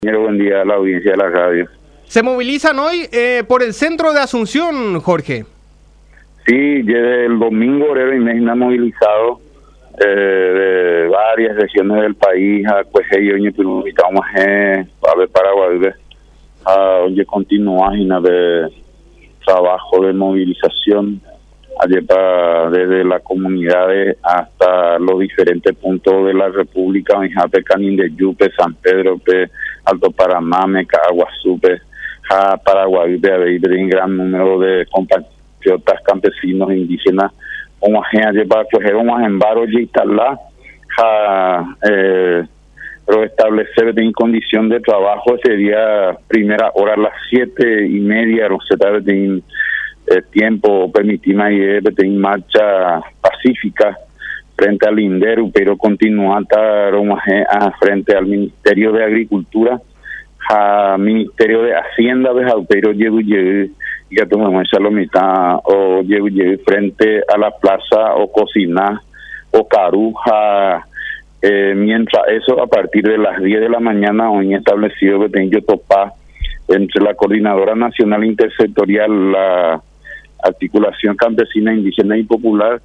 Buen día a la audiencia de la radio. Se movilizan hoy por el centro de Asunción, Jorge. Sí, desde el domingo obrero Inés movilizado de varias regiones del país a Cueje y Pirumita, a ver Paraguay, a donde continúa de trabajo de movilización desde las comunidades hasta los diferentes puntos de la República, Canindeyupe, San Pedro, Alto Paramame, Caguasupe, Paraguay, un gran número de compatriotas campesinos indígenas, como para coger un embaro y instalar, pero establecer en condición de trabajo sería primera hora a las 7:30, no sé, de tiempo permitimos en marcha pacífica frente al INDERU, pero continuar frente al Ministerio de Agricultura, al Ministerio de Hacienda, pero ya tomamos la mitad, o frente a la plaza, o cocinar, o caruja. Mientras eso, a partir de las 10 de la mañana, hoy establecido que tengo topar entre la Coordinadora Nacional Intersectorial, la Articulación Campesina, Indígena y Popular,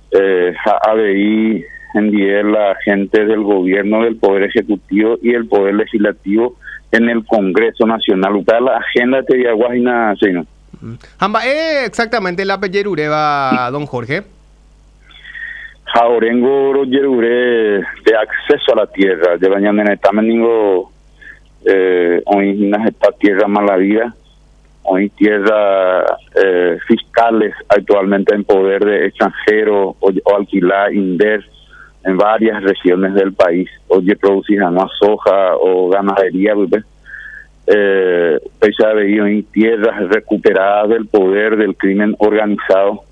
ABI, en la gente del gobierno, del Poder Ejecutivo y el Poder Legislativo en el Congreso Nacional. Para la agenda de Yaguajina, señor. Amba, exactamente la Pellerureva, don Jorge. Jaurengo Rogerure de acceso a la tierra, de mañana también hoy esta tierra mala vida. Hoy tierra fiscales actualmente en poder de extranjeros o alquilar INDER en varias regiones del país. Oye, producir más soja o ganadería, pese a en tierras recuperadas del poder del crimen organizado.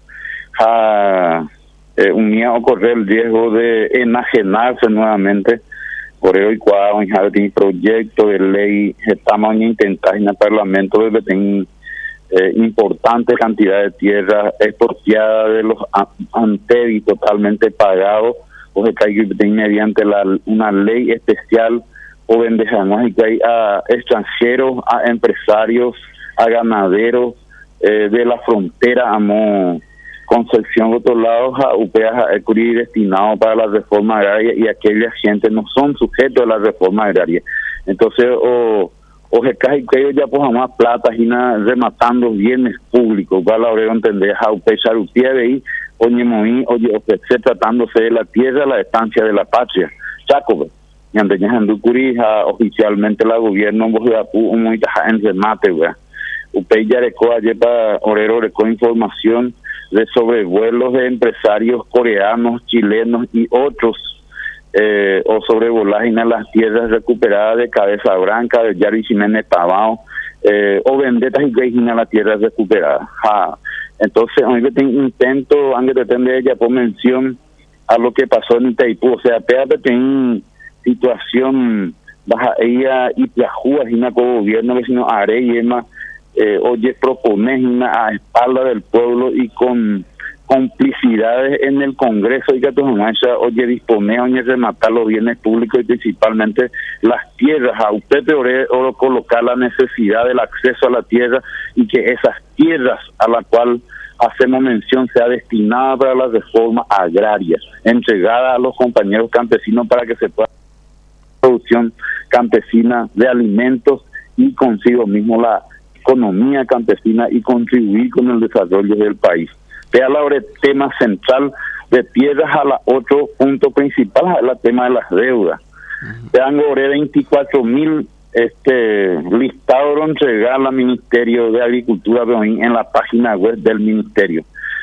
Unía o correr el riesgo de enajenarse nuevamente. Por hoy, cuando hay proyecto de ley, estamos intentando en el Parlamento de tener importante cantidad de tierra expropiada de los antes totalmente pagados, o que hay mediante una ley especial o vendejamos y que hay a extranjeros, a empresarios, a ganaderos de la frontera a Concepción, otro lado, a UPEA destinado para la reforma agraria, y aquellas gente no son sujetos a la reforma agraria. Entonces, o se cae que ellos ya pongan más plata y nada rematando bienes públicos, para la obrero entender, a UPEA de ahí, oye, tratándose de la tierra, la estancia de la patria. Chaco, y anteñas Anducurija, oficialmente la gobierno, en remate, UPEA ya recoge ayer para obrero, recoge información de sobrevuelos de empresarios coreanos, chilenos y otros, o sobrevolajes en las tierras recuperadas de Cabeza Branca, de Yari Jiménez Pavao, o vendetas y que la tierra recuperada. Entonces, hoy intento, antes de tener ella por mención a lo que pasó en Itaipú, o sea, pégate en situación baja ella y Piajúa, y gobierno vecino Are y Emma, oye, proponer a espalda del pueblo y con complicidades en el Congreso y que oye, disponer, oye, rematar los bienes públicos y principalmente las tierras. A usted o colocar la necesidad del acceso a la tierra y que esas tierras a la cual hacemos mención sea destinada para la reforma agraria, entregada a los compañeros campesinos para que se pueda producción campesina de alimentos y consigo mismo la economía campesina y contribuir con el desarrollo del país. Vea la tema central de tierras a la otro punto principal, el tema de las deudas. Vean, 24.000 listados entregar al Ministerio de Agricultura en la página web del Ministerio.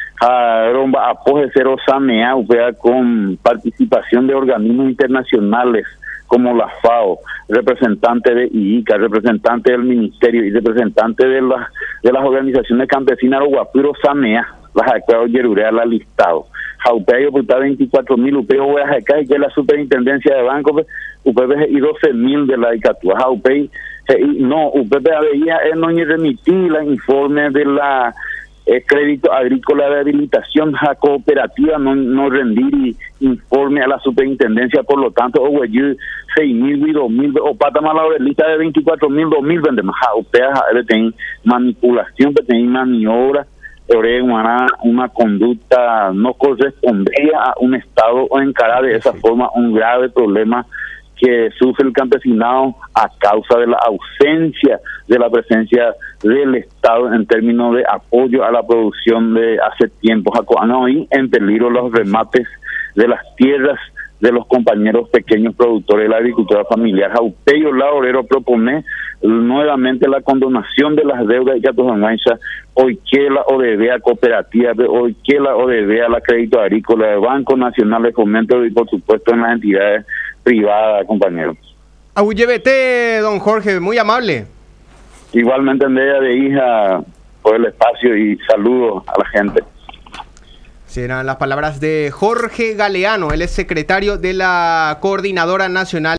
Apoye cero SAMEA, con participación de organismos internacionales como la FAO, representante de IICA, representante del Ministerio y representante de las organizaciones campesinas, los guapiros SAMEA, las actuadas Yerurea, la listado. Jaupea y 24.000, Upeo voy a sacar y que la superintendencia de banco, UPB y 12.000 de la ICATUA. Jaupea, no, UPB veía no remitir la informe de la crédito agrícola de habilitación a cooperativa no rendir informe a la superintendencia, por lo tanto, o 6.000 y 2.000, o pata malabarista de 24.000, 2.000 vende más, ustedes tienen manipulación, tienen maniobra, una conducta no correspondría a un Estado o encarar de esa forma un grave problema que sufre el campesinado a causa de la ausencia de la presencia del Estado en términos de apoyo a la producción de hace tiempo. Han hoy en peligro los remates de las tierras de los compañeros pequeños productores de la agricultura familiar. Jaupeyo Laborero propone nuevamente la condonación de las deudas de Yatosangancha, hoy que la ODB a cooperativa, hoy que la ODB a la Crédito Agrícola, el Banco Nacional de Fomento y por supuesto en las entidades privadas, compañeros. Abullevete, don Jorge, muy amable. Igualmente, Andrea de Hija, por el espacio y saludos a la gente. Serán las palabras de Jorge Galeano, él es secretario de la Coordinadora Nacional